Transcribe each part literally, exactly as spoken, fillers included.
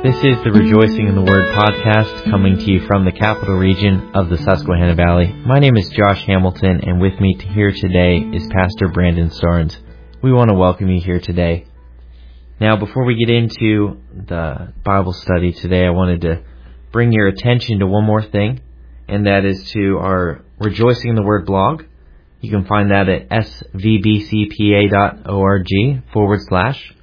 This is the Rejoicing in the Word podcast, coming to you from the capital region of the Susquehanna Valley. My name is Josh Hamilton, and with me here today is Pastor Brandon Starnes. We want to welcome you here today. Now, before we get into the Bible study today, I wanted to bring your attention to one more thing, and that is to our Rejoicing in the Word blog. You can find that at svbcpa.org forward slash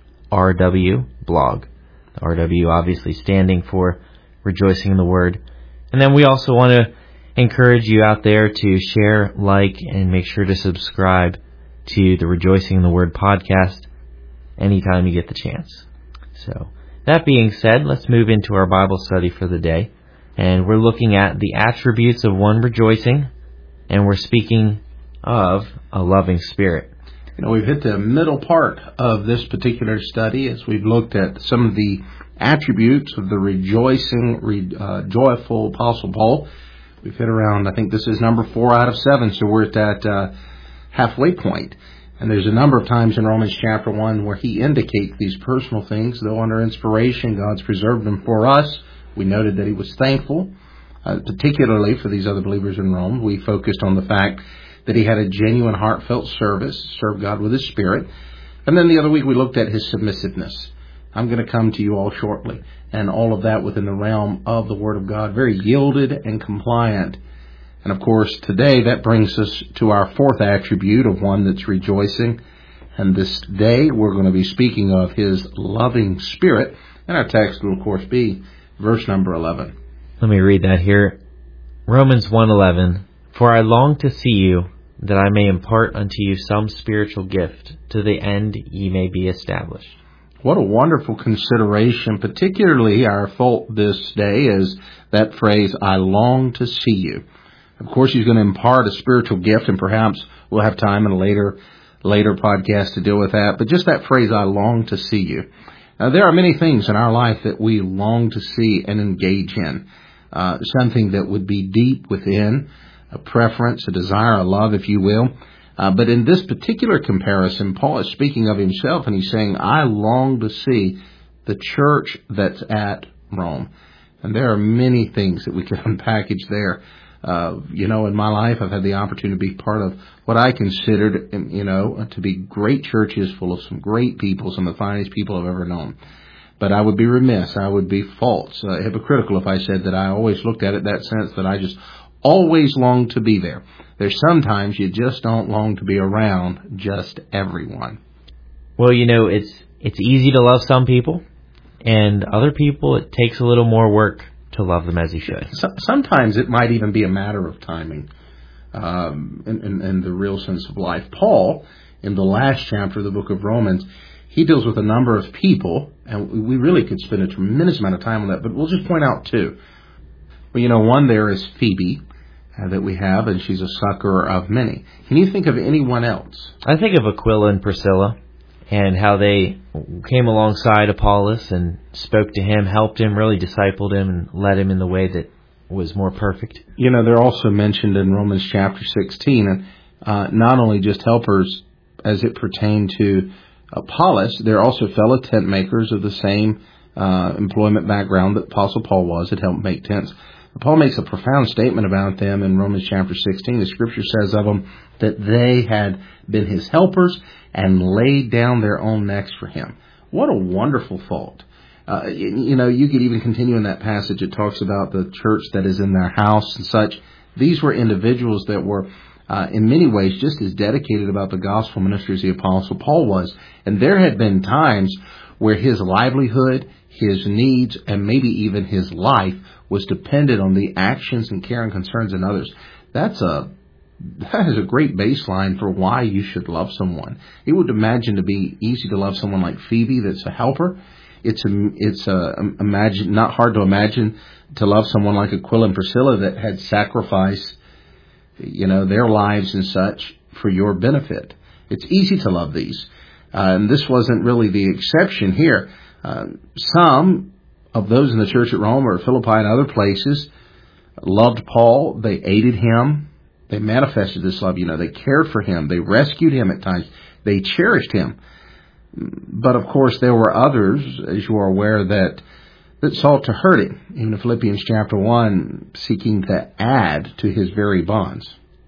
RW blog. R W obviously standing for Rejoicing in the Word. And then we also want to encourage you out there to share, like, and make sure to subscribe to the Rejoicing in the Word podcast anytime you get the chance. So, that being said, let's move into our Bible study for the day. And we're looking at the attributes of one rejoicing, and we're speaking of a loving spirit. You know, we've hit the middle part of this particular study as we've looked at some of the attributes of the rejoicing, re, uh, joyful Apostle Paul. We've hit around, I think this is number four out of seven, so we're at that uh, halfway point. And there's a number of times in Romans chapter one where he indicates these personal things, though under inspiration, God's preserved them for us. We noted that he was thankful, uh, particularly for these other believers in Rome. We focused on the fact that he had a genuine, heartfelt service, served God with his Spirit. And then the other week we looked at his submissiveness. I'm going to come to you all shortly. And all of that within the realm of the Word of God, very yielded and compliant. And of course, today that brings us to our fourth attribute of one that's rejoicing. And this day we're going to be speaking of his loving Spirit. And our text will, of course, be verse number eleven. Let me read that here. Romans one eleven. For I long to see you, that I may impart unto you some spiritual gift, to the end ye may be established. What a wonderful consideration, particularly our fault this day is that phrase, I long to see you. Of course, he's going to impart a spiritual gift, and perhaps we'll have time in a later later podcast to deal with that. But just that phrase, I long to see you. Now, there are many things in our life that we long to see and engage in. Uh, something that would be deep within, a preference, a desire, a love, if you will. Uh, but in this particular comparison, Paul is speaking of himself, and he's saying, I long to see the church that's at Rome. And there are many things that we can unpackage there. Uh, you know, in my life, I've had the opportunity to be part of what I considered, you know, to be great churches full of some great people, some of the finest people I've ever known. But I would be remiss, I would be false, uh, hypocritical if I said that I always looked at it that sense that I just always long to be there. There's sometimes you just don't long to be around just everyone. Well, you know, it's it's easy to love some people, and other people it takes a little more work to love them as you should. So, sometimes it might even be a matter of timing, um, in, in, in the real sense of life. Paul, in the last chapter of the book of Romans, he deals with a number of people, and we really could spend a tremendous amount of time on that, but we'll just point out two. Well, you know, one there is Phoebe, Uh, that we have, and she's a succorer of many. Can you think of anyone else? I think of Aquila and Priscilla, and how they came alongside Apollos and spoke to him, helped him, really discipled him, and led him in the way that was more perfect. You know, they're also mentioned in Romans chapter sixteen, and uh, not only just helpers as it pertained to Apollos, they're also fellow tent makers of the same uh, employment background that Apostle Paul was, that helped make tents. Paul makes a profound statement about them in Romans chapter sixteen. The scripture says of them that they had been his helpers and laid down their own necks for him. What a wonderful thought. Uh, you, you know, you could even continue in that passage. It talks about the church that is in their house and such. These were individuals that were uh, in many ways just as dedicated about the gospel ministry as the Apostle Paul was. And there had been times where his livelihood, his needs, and maybe even his life was dependent on the actions and care and concerns in others. That's a that is a great baseline for why you should love someone. It would imagine to be easy to love someone like Phoebe, that's a helper. It's a, it's a, imagine not hard to imagine to love someone like Aquila and Priscilla that had sacrificed, you know, their lives and such for your benefit. It's easy to love these, uh, and this wasn't really the exception here. Uh, some of those in the church at Rome or Philippi and other places loved Paul. They aided him. They manifested this love. You know, they cared for him. They rescued him at times. They cherished him. But of course, there were others, as you are aware, that that sought to hurt him, even in Philippians chapter one, seeking to add to his very bonds.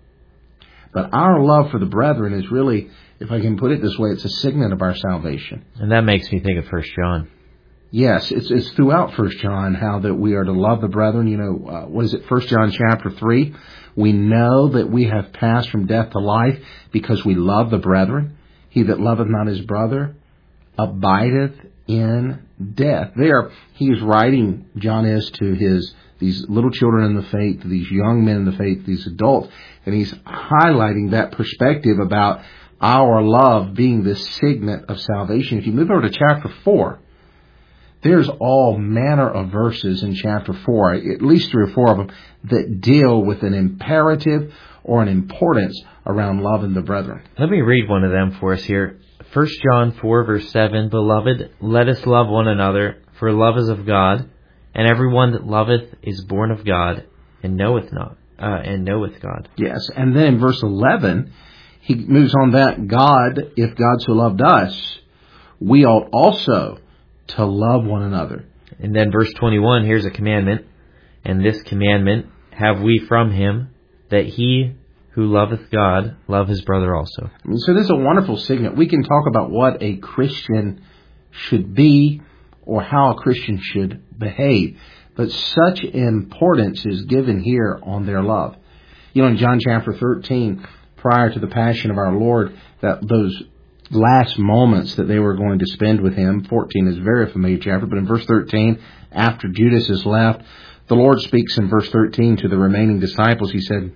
But our love for the brethren is really, if I can put it this way, it's a signet of our salvation. And that makes me think of First John. Yes, it's, it's throughout First John how that we are to love the brethren. You know, uh, what is it, First John chapter three? We know that we have passed from death to life because we love the brethren. He that loveth not his brother abideth in death. There, he is writing, John is, to his these little children in the faith, these young men in the faith, these adults, and he's highlighting that perspective about our love being the signet of salvation. If you move over to chapter four, there's all manner of verses in chapter four, at least three or four of them, that deal with an imperative or an importance around loving the brethren. Let me read one of them for us here. First John four, verse seven, Beloved, let us love one another, for love is of God, and everyone that loveth is born of God, and knoweth not, uh, and knoweth God. Yes, and then in verse eleven, he moves on that God, if God so loved us, we ought also to love one another. And then verse twenty-one, here's a commandment, and this commandment have we from him, that he who loveth God love his brother also. I mean, so this is a wonderful signet. We can talk about what a Christian should be or how a Christian should behave, but such importance is given here on their love. You know, in John chapter thirteen, prior to the passion of our Lord, that those last moments that they were going to spend with him, fourteen is a very familiar chapter, but in verse thirteen, after Judas is left, the Lord speaks in verse thirteen to the remaining disciples. He said,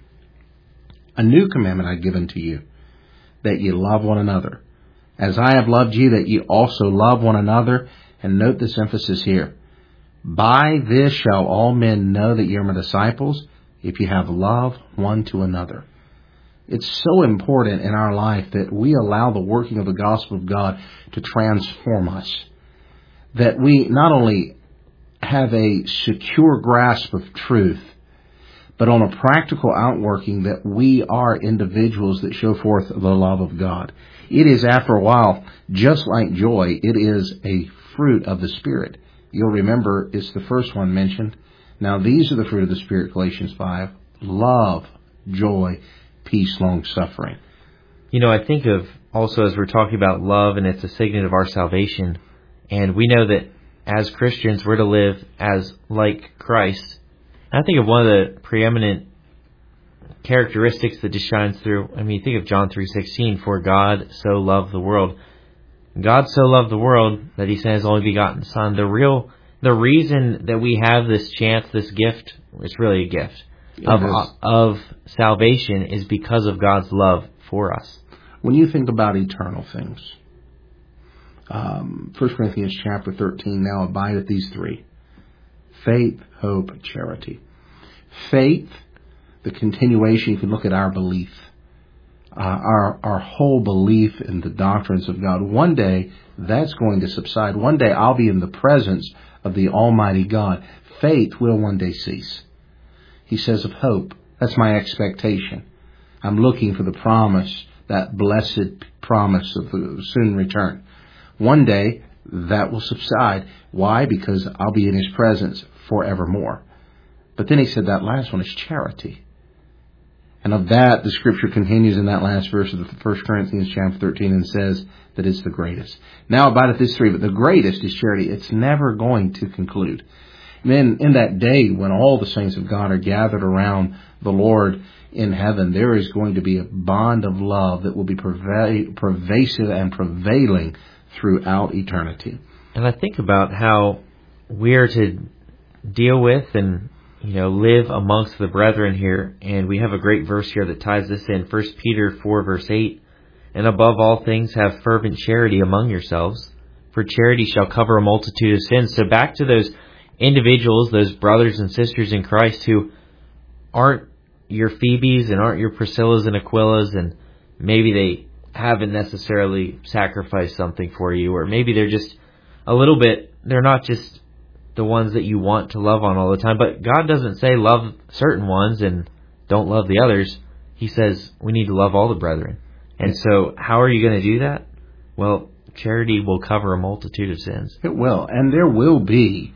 A new commandment I give unto you, that ye love one another. As I have loved you, that ye also love one another. And note this emphasis here. By this shall all men know that ye are my disciples, if you have love one to another. It's so important in our life that we allow the working of the gospel of God to transform us. That we not only have a secure grasp of truth, but on a practical outworking that we are individuals that show forth the love of God. It is, after a while, just like joy, it is a fruit of the Spirit. You'll remember it's the first one mentioned. Now these are the fruit of the Spirit, Galatians five. Love, joy, peace, long-suffering. You know, I think of also as we're talking about love, and it's a signet of our salvation, and we know that as Christians we're to live as like Christ. And I think of one of the preeminent characteristics that just shines through. I mean, think of John three sixteen, for God so loved the world. God so loved the world that he sent his only begotten Son. The real, the reason that we have this chance, this gift, it's really a gift of, of salvation, is because of God's love for us. When you think about eternal things, um, First Corinthians chapter thirteen, now abideth these three: faith, hope, and charity. Faith, the continuation, you can look at our belief. Uh, our our whole belief in the doctrines of God. One day, that's going to subside. One day, I'll be in the presence of the Almighty God. Faith will one day cease. He says of hope, that's my expectation. I'm looking for the promise, that blessed promise of the soon return. One day, that will subside. Why? Because I'll be in his presence forevermore. But then he said that last one is charity. And of that, the Scripture continues in that last verse of the First Corinthians chapter thirteen and says that it's the greatest. Now abideth this three, but the greatest is charity. It's never going to conclude. And then in that day when all the saints of God are gathered around the Lord in heaven, there is going to be a bond of love that will be perva- pervasive and prevailing throughout eternity. And I think about how we are to deal with and you know, live amongst the brethren here. And we have a great verse here that ties this in. First Peter four, verse eight. And above all things, have fervent charity among yourselves, for charity shall cover a multitude of sins. So back to those individuals, those brothers and sisters in Christ who aren't your Phoebes and aren't your Priscillas and Aquillas, and maybe they haven't necessarily sacrificed something for you, or maybe they're just a little bit, they're not just the ones that you want to love on all the time. But God doesn't say love certain ones and don't love the others. He says we need to love all the brethren. And so how are you going to do that? Well, charity will cover a multitude of sins. It will. And there will be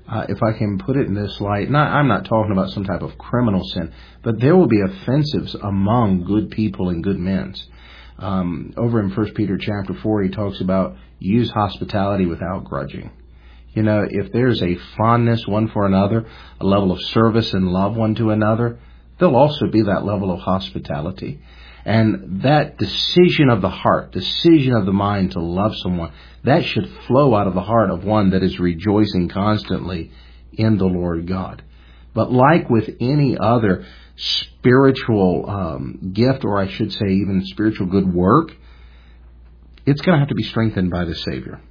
uh, if I can put it in this light, not, I'm not talking about some type of criminal sin, but there will be offensives among good people and good men. Um, over in First Peter chapter four, he talks about use hospitality without grudging. You know, if there's a fondness one for another, a level of service and love one to another, there'll also be that level of hospitality. And that decision of the heart, decision of the mind to love someone, that should flow out of the heart of one that is rejoicing constantly in the Lord God. But like with any other spiritual um, gift, or I should say even spiritual good work, it's going to have to be strengthened by the Savior.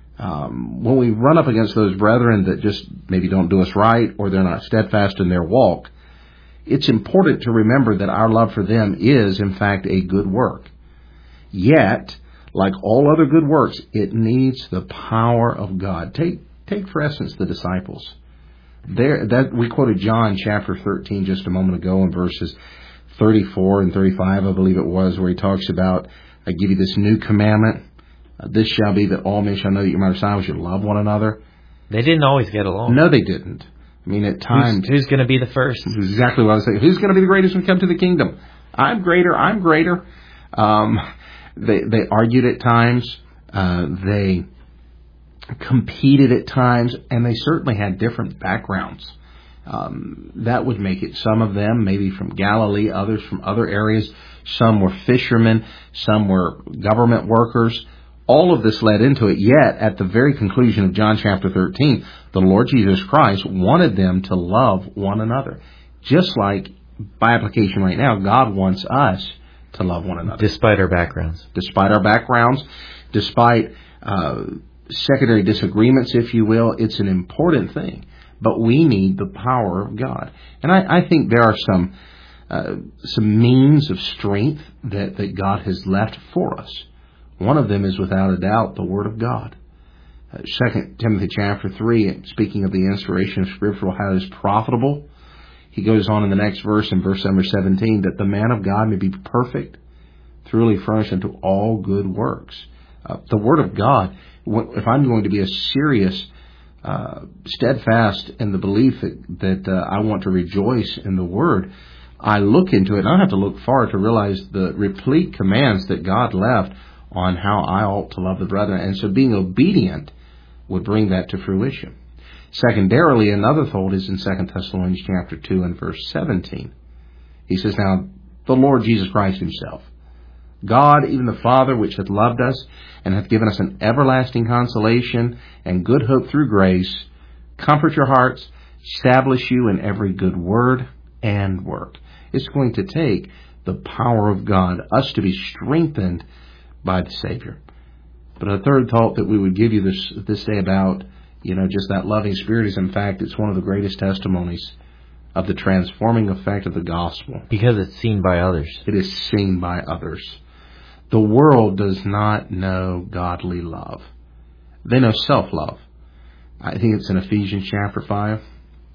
Um, when we run up against those brethren that just maybe don't do us right, or they're not steadfast in their walk, it's important to remember that our love for them is, in fact, a good work. Yet, like all other good works, it needs the power of God. Take, take for instance, the disciples. There, that we quoted John chapter thirteen just a moment ago in verses thirty-four and thirty-five, I believe it was, where he talks about, I give you this new commandment. Uh, this shall be that all men shall know that you're my disciples, you love one another. They didn't always get along. No, they didn't. I mean, at times... Who's, who's going to be the first? This is exactly what I was saying. Who's going to be the greatest when we come to the kingdom? I'm greater, I'm greater. Um, they, they argued at times. Uh, they competed at times. And they certainly had different backgrounds. Um, that would make it some of them, maybe from Galilee, others from other areas. Some were fishermen. Some were government workers. All of this led into it, yet at the very conclusion of John chapter thirteen, the Lord Jesus Christ wanted them to love one another. Just like, by application right now, God wants us to love one another. Despite our backgrounds. Despite our backgrounds, despite uh, secondary disagreements, if you will, it's an important thing. But we need the power of God. And I, I think there are some uh, some means of strength that, that God has left for us. One of them is without a doubt the Word of God. Uh, Second Timothy chapter three, speaking of the inspiration of Scripture, how it is profitable. He goes on in the next verse, in verse number seventeen, that the man of God may be perfect, thoroughly furnished unto all good works. Uh, the Word of God, if I'm going to be a serious, uh, steadfast in the belief that, that uh, I want to rejoice in the Word, I look into it, and I don't have to look far to realize the replete commands that God left on how I ought to love the brethren. And so being obedient would bring that to fruition. Secondarily, another thought is in Second Thessalonians chapter two and verse seventeen. He says, now, the Lord Jesus Christ himself, God, even the Father, which hath loved us, and hath given us an everlasting consolation and good hope through grace, comfort your hearts, establish you in every good word and work. It's going to take the power of God, us to be strengthened by the Savior. But a third thought that we would give you this this day about, you know, just that loving spirit is, in fact, it's one of the greatest testimonies of the transforming effect of the gospel. Because it's seen by others. It is seen by others. The world does not know godly love. They know self-love. I think it's in Ephesians chapter five.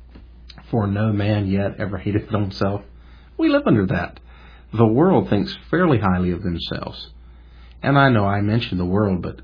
For no man yet ever hated himself. We live under that. The world thinks fairly highly of themselves. And I know I mentioned the world, but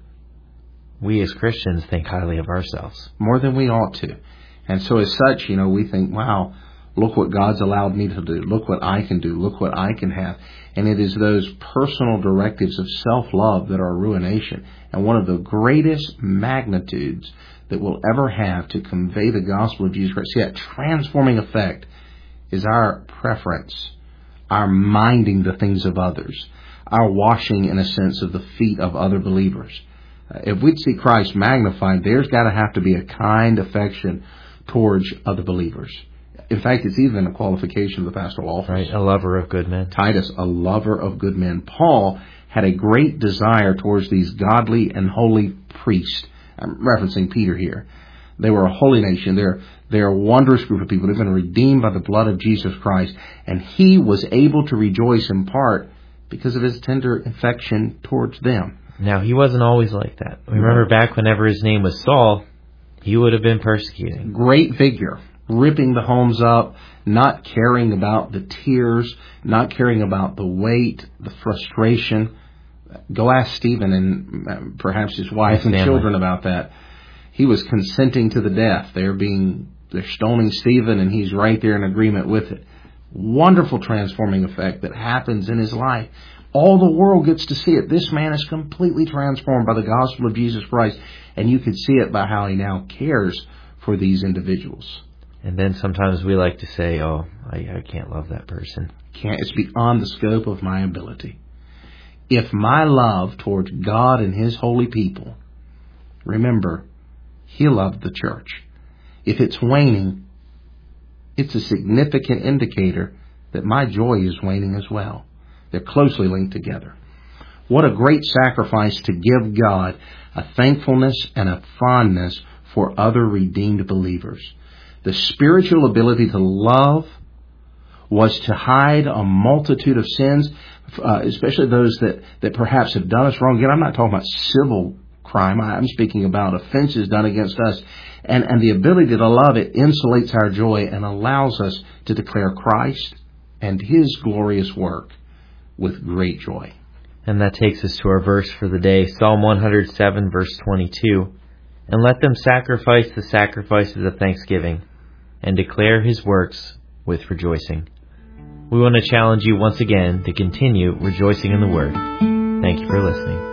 we as Christians think highly of ourselves. More than we ought to. And so as such, you know, we think, wow, look what God's allowed me to do. Look what I can do. Look what I can have. And it is those personal directives of self-love that are ruination. And one of the greatest magnitudes that we'll ever have to convey the gospel of Jesus Christ, see, that transforming effect is our preference, our minding the things of others, our washing, in a sense, of the feet of other believers. Uh, if we'd see Christ magnified, there's got to have to be a kind affection towards other believers. In fact, it's even a qualification of the pastoral office. Right, a lover of good men. Titus, a lover of good men. Paul had a great desire towards these godly and holy priests. I'm referencing Peter here. They were a holy nation. They're, they're a wondrous group of people. They've been redeemed by the blood of Jesus Christ. And he was able to rejoice in part because of his tender affection towards them. Now, he wasn't always like that. Remember back whenever his name was Saul, he would have been persecuting. Great vigor, ripping the homes up, not caring about the tears, not caring about the weight, the frustration. Go ask Stephen and perhaps his wife and children about that. he was consenting to the death. They're being, they're stoning Stephen, and he's right there in agreement with it. Wonderful transforming effect that happens in his life. All the world gets to see it. This man is completely transformed by the gospel of Jesus Christ, and you can see it by how he now cares for these individuals. And then sometimes we like to say, oh, I, I can't love that person. Can't, it's beyond the scope of my ability. If my love towards God and His holy people, remember, He loved the church. If it's waning, it's a significant indicator that my joy is waning as well. They're closely linked together. What a great sacrifice to give God a thankfulness and a fondness for other redeemed believers. The spiritual ability to love was to hide a multitude of sins, uh, especially those that, that perhaps have done us wrong. Again, I'm not talking about civil crime. I'm speaking about offenses done against us. And, and the ability to love it insulates our joy and allows us to declare Christ and His glorious work with great joy. And that takes us to our verse for the day, Psalm one hundred seven, verse twenty-two. And let them sacrifice the sacrifices of thanksgiving and declare His works with rejoicing. We want to challenge you once again to continue rejoicing in the Word. Thank you for listening.